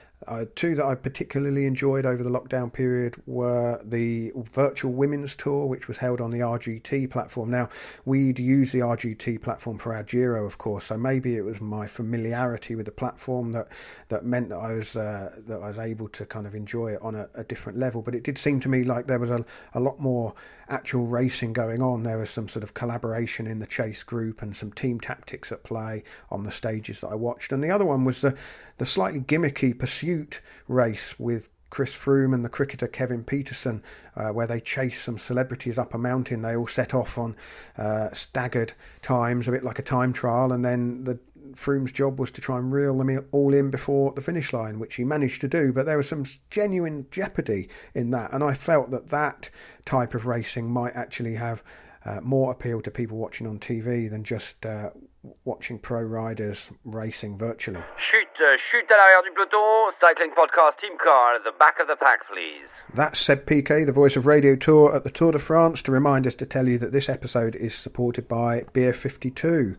2 that I particularly enjoyed over the lockdown period were the Virtual Women's Tour, which was held on the RGT platform. Now, we'd use the RGT platform for our Giro, of course, so maybe it was my familiarity with the platform that meant that I was able to kind of enjoy it on a different level. But it did seem to me like there was a lot more actual racing going on. There was some sort of collaboration in the chase group and some team tactics at play on the stages that I watched. And the other one was the slightly gimmicky Pursuit race with Chris Froome and the cricketer Kevin Peterson, where they chased some celebrities up a mountain. They all set off on staggered times, a bit like a time trial, and then Froome's job was to try and reel them all in before the finish line, which he managed to do, but there was some genuine jeopardy in that, and I felt that type of racing might actually have more appeal to people watching on TV than just watching pro riders racing virtually. Chute à l'arrière du peloton, Cycling Podcast Team Car at the back of the pack, please. That's Seb Piquet, the voice of Radio Tour at the Tour de France, to remind us to tell you that this episode is supported by Beer 52.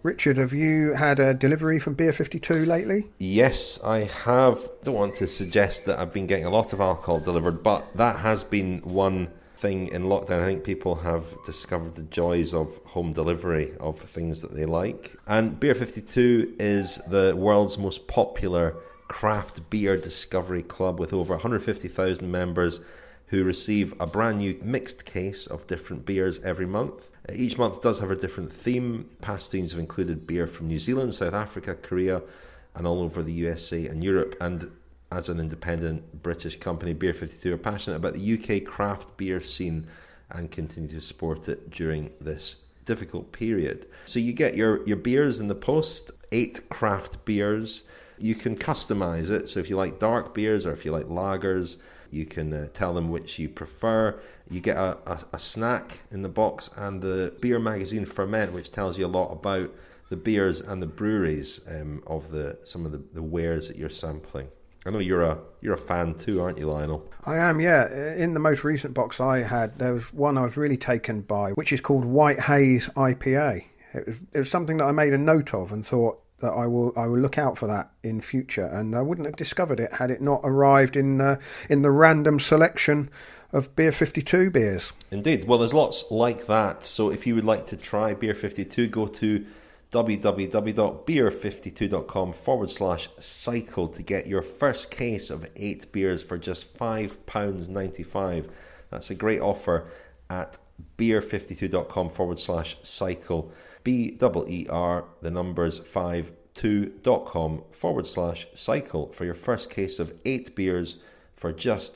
Richard, have you had a delivery from Beer 52 lately? Yes, I have. Don't want to suggest that I've been getting a lot of alcohol delivered, but that has been one thing in lockdown. I think people have discovered the joys of home delivery of things that they like. And Beer 52 is the world's most popular craft beer discovery club with over 150,000 members who receive a brand new mixed case of different beers every month. Each month does have a different theme. Past themes have included beer from New Zealand, South Africa, Korea, and all over the USA and Europe. And as an independent British company, Beer 52 are passionate about the UK craft beer scene and continue to support it during this difficult period. So you get your beers in the post, 8 craft beers. You can customize it. So if you like dark beers or if you like lagers, you can tell them which you prefer. You get a snack in the box and the beer magazine Ferment, which tells you a lot about the beers and the breweries of some of the wares that you're sampling. I know you're a fan too, aren't you, Lionel? I am, yeah. In the most recent box I had, there was one I was really taken by, which is called White Haze IPA. It was something that I made a note of and thought that I will look out for that in future, and I wouldn't have discovered it had it not arrived in the random selection of Beer 52 beers. Indeed. Well, there's lots like that. So if you would like to try Beer 52, go to www.beer52.com/cycle to get your first case of 8 beers for just £5.95. That's a great offer at beer52.com/cycle. BEER, the numbers 52.com/cycle for your first case of 8 beers for just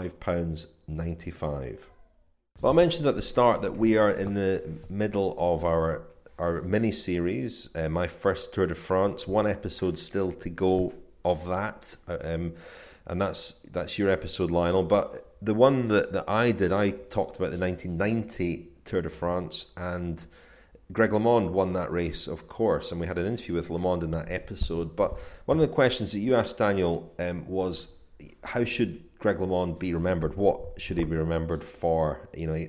£5.95. Well, I mentioned at the start that we are in the middle of our mini-series, my first Tour de France. 1 episode still to go of that, and that's your episode, Lionel. But the one that I did, I talked about the 1990 Tour de France, and Greg LeMond won that race, of course, and we had an interview with LeMond in that episode. But one of the questions that you asked, Daniel, was how should Greg LeMond be remembered? What should he be remembered for? You know,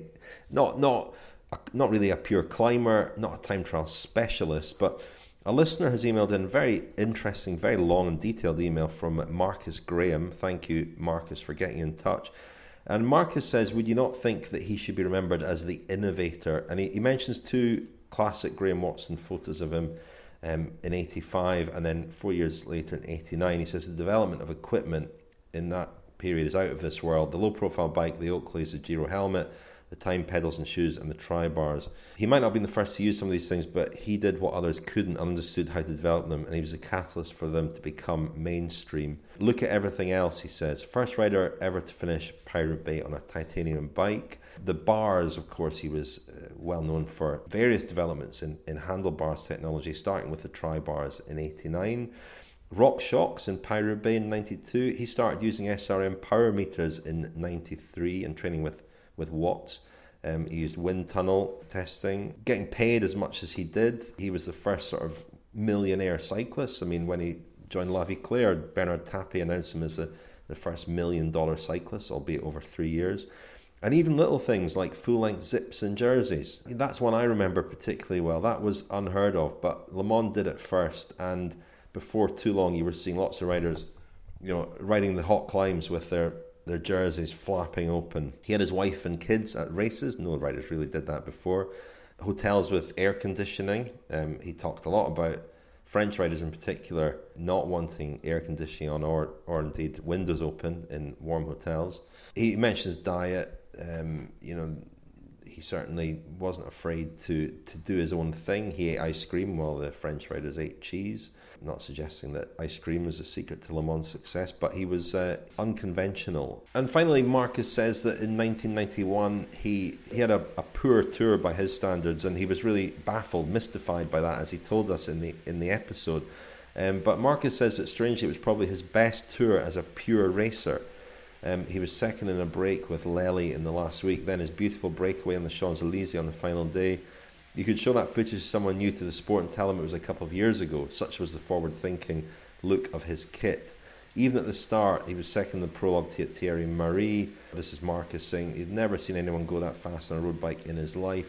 not really a pure climber, not a time trial specialist, but a listener has emailed in very interesting, very long and detailed email from Marcus Graham. Thank you, Marcus, for getting in touch. And Marcus says, would you not think that he should be remembered as the innovator? And he mentions 2 classic Graham Watson photos of him in 85 and then 4 years later in 89. He says the development of equipment in that period is out of this world. The low-profile bike, the Oakleys, the Giro helmet, the time pedals and shoes, and the tri-bars. He might not have been the first to use some of these things, but he did what others couldn't, understood how to develop them, and he was a catalyst for them to become mainstream. Look at everything else, he says. First rider ever to finish Pirate Bay on a titanium bike. The bars, of course, he was well known for various developments in handlebars technology, starting with the tri-bars in 89. Rock shocks in Pirate Bay in 92. He started using SRM power meters in 93 and training with Watts. He used wind tunnel testing, getting paid as much as he did. He was the first sort of millionaire cyclist. I mean, when he joined La Vie Claire, Bernard Tapie announced him as the first $1 million cyclist, albeit over 3 years. And even little things like full-length zips and jerseys. That's one I remember particularly well. That was unheard of, but LeMond did it first. And before too long, you were seeing lots of riders, riding the hot climbs with their jerseys flapping open. He had his wife and kids at races. No riders really did that before. Hotels with air conditioning. He talked a lot about French riders in particular not wanting air conditioning on or indeed windows open in warm hotels. He mentions diet. He certainly wasn't afraid to do his own thing. He ate ice cream while the French riders ate cheese. I'm not suggesting that ice cream was the secret to Le Mans' success, but he was unconventional. And finally, Marcus says that in 1991 he had a poor tour by his standards, and he was really baffled, mystified by that, as he told us in the episode. But Marcus says that strangely it was probably his best tour as a pure racer. He was second in a break with Lely in the last week, then his beautiful breakaway on the Champs-Élysées on the final day. You could show that footage to someone new to the sport and tell them it was a couple of years ago. Such was the forward-thinking look of his kit. Even at the start, he was second in the prologue to Thierry Marie. This is Marcus saying he'd never seen anyone go that fast on a road bike in his life.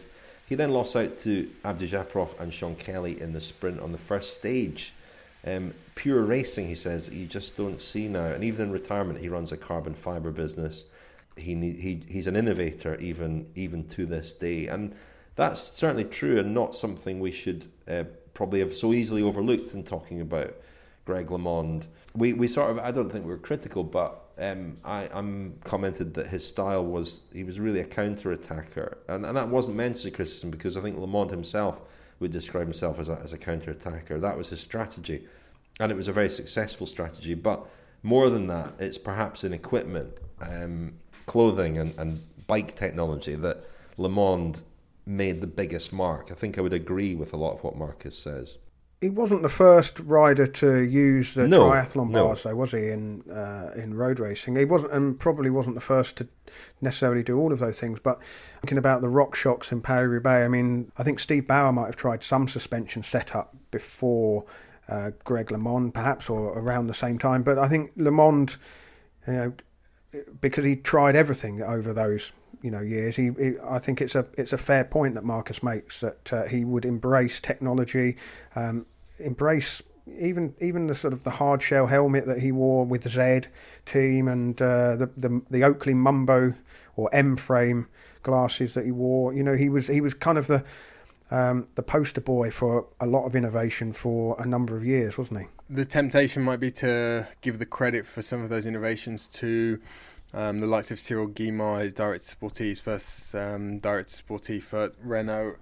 He then lost out to Abdi Japarov and Sean Kelly in the sprint on the first stage. Pure racing, he says, you just don't see now. And even in retirement, he runs a carbon fibre business. He's an innovator even to this day. And that's certainly true and not something we should probably have so easily overlooked in talking about Greg LeMond. We sort of, I don't think we were critical, but I'm commented that his style he was really a counter-attacker. And that wasn't meant as a criticism, because I think LeMond himself would describe himself as a counter-attacker. That was his strategy. And it was a very successful strategy. But more than that, it's perhaps in equipment, clothing and bike technology that LeMond made the biggest mark. I think I would agree with a lot of what Marcus says. He wasn't the first rider to use the triathlon bars, though, was he, in road racing? He wasn't, and probably wasn't the first to necessarily do all of those things. But thinking about the RockShox in Paris-Roubaix, I mean, I think Steve Bauer might have tried some suspension setup before Greg LeMond, perhaps, or around the same time. But I think LeMond, because he tried everything over those years, I think it's a fair point that Marcus makes, that he would embrace technology, embrace even the sort of the hard shell helmet that he wore with the Z team, and the Oakley Mumbo or M frame glasses that he wore. He was kind of the poster boy for a lot of innovation for a number of years, wasn't he? The temptation might be to give the credit for some of those innovations to the likes of Cyril Guimard, his director sportif, his first director sportif for Renault,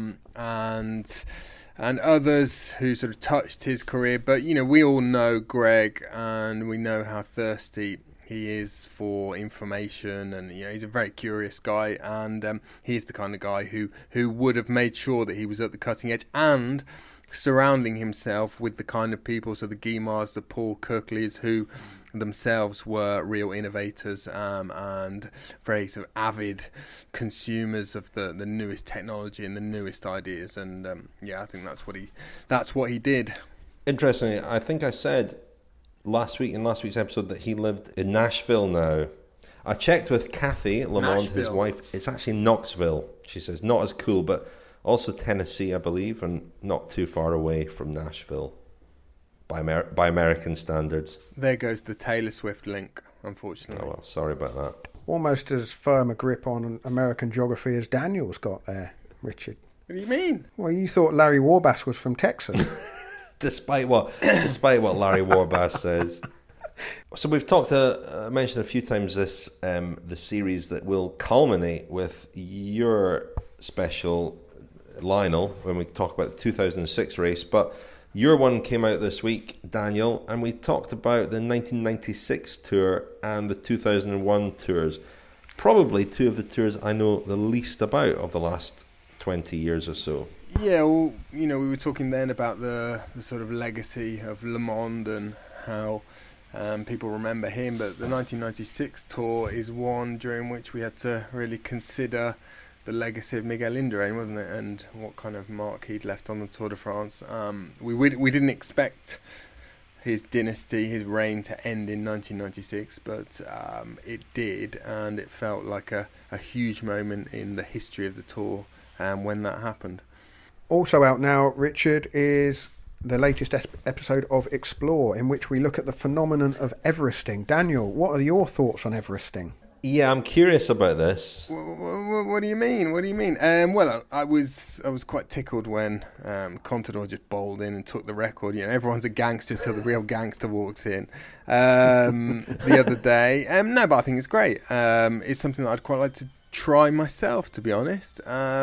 and others who sort of touched his career. But we all know Greg, and we know how thirsty he is for information, and he's a very curious guy, and he's the kind of guy who would have made sure that he was at the cutting edge and surrounding himself with the kind of people, so the Guimards, the Paul Kirkleys, who themselves were real innovators and very sort of avid consumers of the newest technology and the newest ideas. And I think that's what he did. Interestingly, I think I said in last week's episode that he lived in Nashville now. I checked with Kathy LeMond, his wife. It's actually Knoxville. She says not as cool, but also Tennessee, I believe, and not too far away from Nashville by American standards. There goes the Taylor Swift link, unfortunately. Oh, well, sorry about that. Almost as firm a grip on American geography as Daniel's got there, Richard. What do you mean? Well, you thought Larry Warbass was from Texas. Despite what Larry Warbass says. So we've mentioned a few times this, the series that will culminate with your special, Lionel, when we talk about the 2006 race. But your one came out this week, Daniel, and we talked about the 1996 tour and the 2001 tours. Probably two of the tours I know the least about of the last 20 years or so. Yeah, well, we were talking then about the sort of legacy of LeMond and how people remember him, but the 1996 tour is one during which we had to really consider the legacy of Miguel Indurain, wasn't it, and what kind of mark he'd left on the Tour de France. We didn't expect his dynasty, his reign, to end in 1996, but it did, and it felt like a huge moment in the history of the Tour when that happened. Also out now, Richard, is the latest episode of Explore, in which we look at the phenomenon of Everesting. Daniel, what are your thoughts on Everesting? Yeah, I'm curious about this. What do you mean? Well, I was quite tickled when Contador just bowled in and took the record. Everyone's a gangster till the real gangster walks in. The other day, no, but I think it's great. It's something that I'd quite like to try myself, to be honest.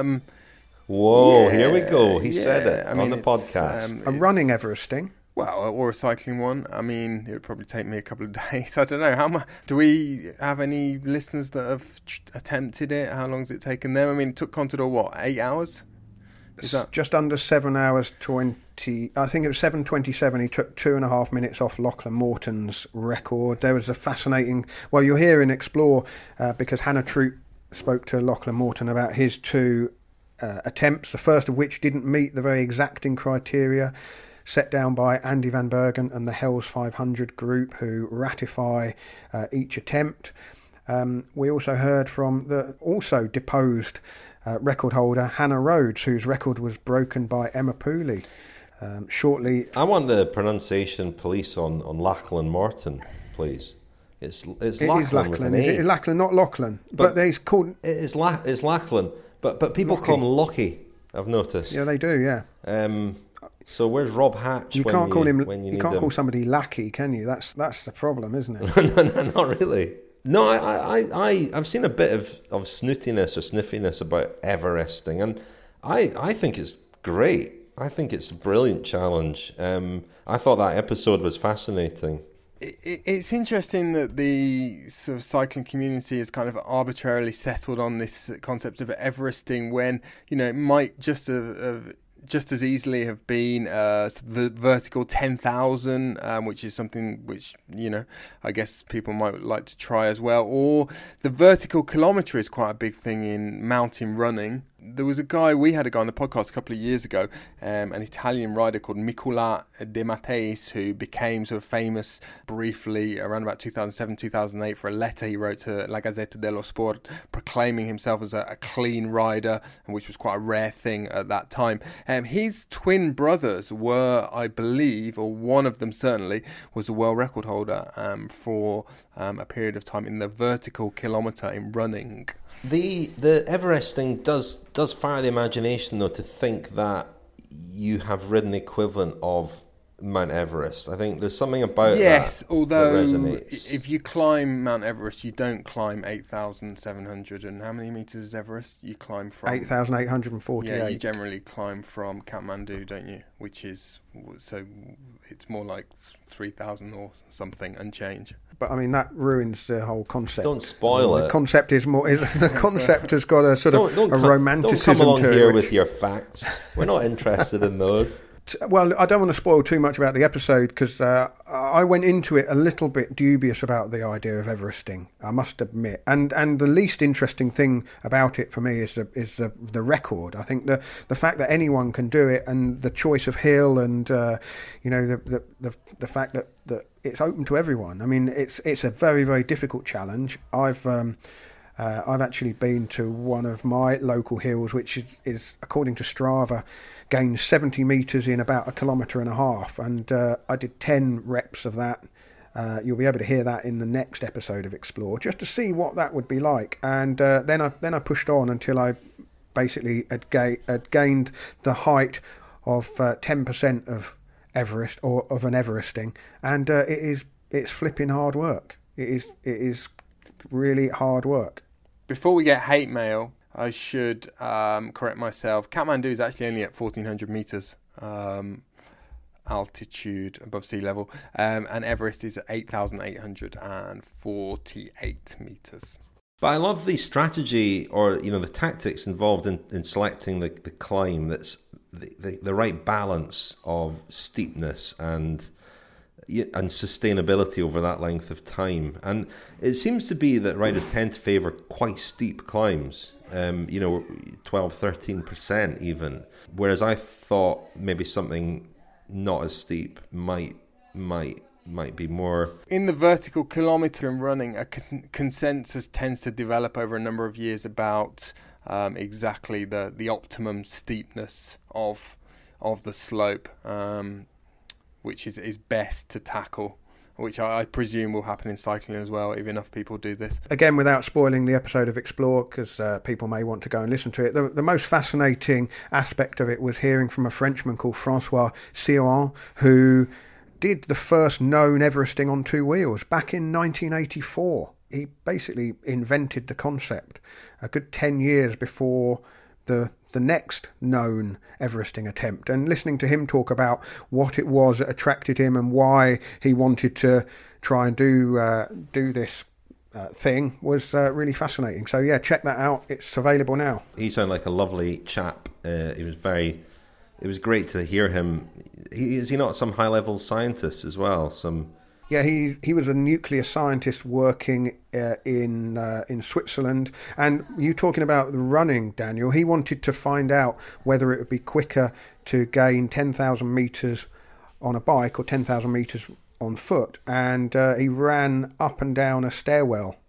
Whoa, here we go. He said it on the podcast. A running Everesting. Well, or a cycling one. I mean, it would probably take me a couple of days. I don't know. How much? Do we have any listeners that have attempted it? How long has it taken them? I mean, it took Contador, 8 hours? Is that just under 7 hours 20? I think it was 7:27. He took 2.5 minutes off Lachlan Morton's record. There was a fascinating. Well, you'll hear in Explore because Hannah Troop spoke to Lachlan Morton about his two attempts. The first of which didn't meet the very exacting criteria set down by Andy Van Bergen and the Hells 500 group, who ratify each attempt. We also heard from the also deposed record holder Hannah Rhodes, whose record was broken by Emma Pooley shortly. I want the pronunciation police on Lachlan Morton, please. It's Lachlan with an A. It is Lachlan, not Lachlan. But they called it's Lachlan. But people call him Lockie, I've noticed. Yeah, they do. Yeah. So where's Rob Hatch? You can't call him. You can't call somebody Lackey, can you? That's the problem, isn't it? No, not really. No, I've seen a bit of snootiness or sniffiness about Everesting, and I think it's great. I think it's a brilliant challenge. I thought that episode was fascinating. It's interesting that the sort of cycling community has kind of arbitrarily settled on this concept of Everesting when, it might just as easily have been the vertical 10,000, which is something which, I guess people might like to try as well. Or the vertical kilometre is quite a big thing in mountain running. We had a guy on the podcast a couple of years ago, an Italian rider called Nicola De Matteis, who became sort of famous briefly around about 2007, 2008 for a letter he wrote to La Gazzetta dello Sport proclaiming himself as a clean rider, which was quite a rare thing at that time. His twin brothers were, I believe, or one of them certainly, was a world record holder for a period of time in the vertical kilometre in running. The Everesting does fire the imagination, though, to think that you have ridden the equivalent of Mount Everest. I think there's something about that although that resonates. If you climb Mount Everest, you don't climb 8,700 and how many meters is Everest? You climb from 8,848. Yeah, you generally climb from Kathmandu, don't you? Which is so it's more like 3,000 or something and change. But I mean that ruins the whole concept. Don't spoil it. The concept is more. The concept has got a sort of a romanticism. Don't come along to here it, with your facts. We're not interested in those. Well, I don't want to spoil too much about the episode because I went into it a little bit dubious about the idea of Everesting, I must admit. And the least interesting thing about it for me is the record. I think the fact that anyone can do it and the choice of hill and the fact that it's open to everyone. I mean, it's a very, very difficult challenge. I've actually been to one of my local hills, which is according to Strava, gained 70 metres in about 1.5 kilometres, and I did 10 reps of that. You'll be able to hear that in the next episode of Explore, just to see what that would be like. And then I pushed on until I basically had gained the height of 10% of Everest or of an Everesting, and it's flipping hard work. It is really hard work. Before we get hate mail, I should correct myself. Kathmandu is actually only at 1,400 metres altitude above sea level, and Everest is at 8,848 metres. But I love the strategy or the tactics involved in selecting the climb that's the right balance of steepness and sustainability over that length of time. And it seems to be that riders tend to favour quite steep climbs, 12-13% even, whereas I thought maybe something not as steep might be more. In the vertical kilometre in running, a consensus tends to develop over a number of years about exactly the optimum steepness of the slope, which is best to tackle, which I presume will happen in cycling as well, if enough people do this. Again, without spoiling the episode of Explore, because people may want to go and listen to it, the most fascinating aspect of it was hearing from a Frenchman called Francois Sioran, who did the first known Everesting on two wheels back in 1984. He basically invented the concept a good 10 years before the next known Everesting attempt, and listening to him talk about what it was that attracted him and why he wanted to try and do this thing was really fascinating. So yeah, check that out. It's available now. He sounded like a lovely chap. It was great to hear him. Is he not some high-level scientist as well? Yeah, he was a nuclear scientist working in Switzerland. And you talking about the running, Daniel, he wanted to find out whether it would be quicker to gain 10,000 metres on a bike or 10,000 metres on foot. And he ran up and down a stairwell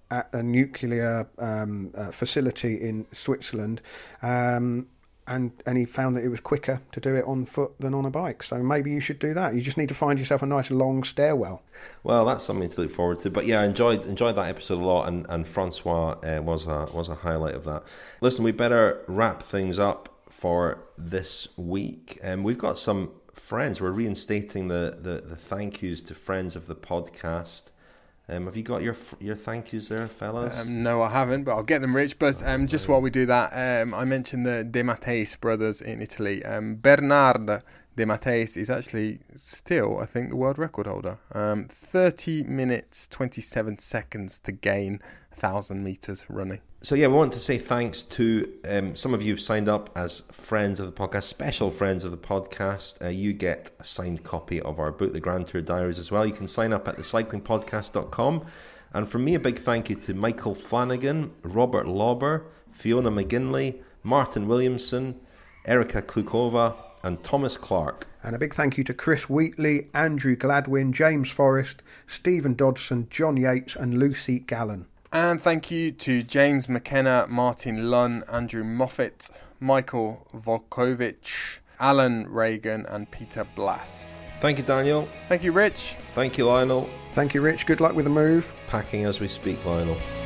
at a nuclear facility in Switzerland, and he found that it was quicker to do it on foot than on a bike. So maybe you should do that. You just need to find yourself a nice long stairwell. Well, that's something to look forward to. But yeah, I enjoyed that episode a lot, and Francois was a highlight of that. Listen, we better wrap things up for this week. We've got some friends. We're reinstating the thank yous to friends of the podcast. Have you got your thank yous there, fellas? No, I haven't, but I'll get them, Rich. But just while we do that, I mentioned the De Matteis brothers in Italy. Bernard De Matteis is actually still, I think, the world record holder. 30 minutes, 27 seconds to gain 1,000 metres running. So yeah, we want to say thanks to some of you who've signed up as friends of the podcast, special friends of the podcast. You get a signed copy of our Book the Grand Tour diaries as well. You can sign up at thecyclingpodcast.com. And from me, a big thank you to Michael Flanagan, Robert Lauber, Fiona McGinley, Martin Williamson, Erica Klukova, and Thomas Clark. And a big thank you to Chris Wheatley, Andrew Gladwin, James Forrest, Stephen Dodson, John Yates, and Lucy Gallen. And thank you to James McKenna, Martin Lunn, Andrew Moffat, Michael Volkovich, Alan Reagan, and Peter Blass. Thank you, Daniel. Thank you, Rich. Thank you, Lionel. Thank you, Rich. Good luck with the move. Packing as we speak, Lionel.